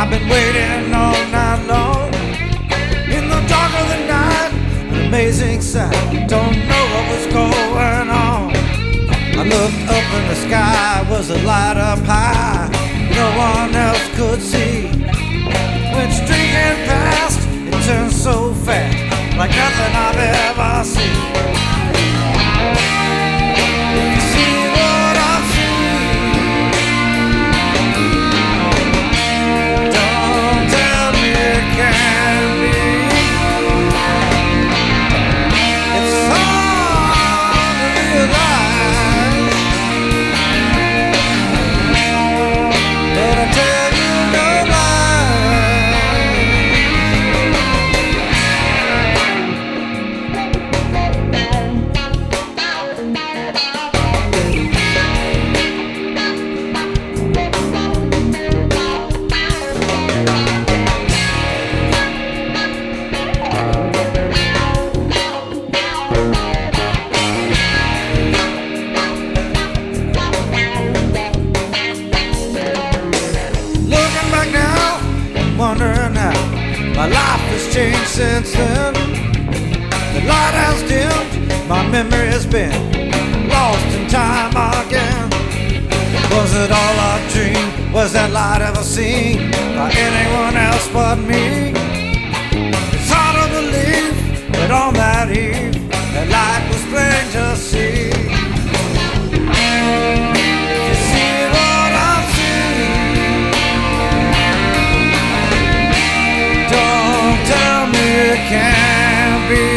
I've been waiting all night long in the dark of the night. An amazing sight, don't know what was going on. I looked up and the sky was a light up high. No one else could see. When streaking past, it turned so fast, like nothing I've ever seen. You see what I see? Don't tell me it can't be. It's hard to realize, but I tell you no lie. Looking back now, I'm wondering how my life has changed since then. The light has dimmed, my memory has been lost in time again. Was it all a dream? Was that light ever seen by anyone else but me? It's hard to believe that on that eve, that light was plain to see. You see what I see? Don't tell me it can't be.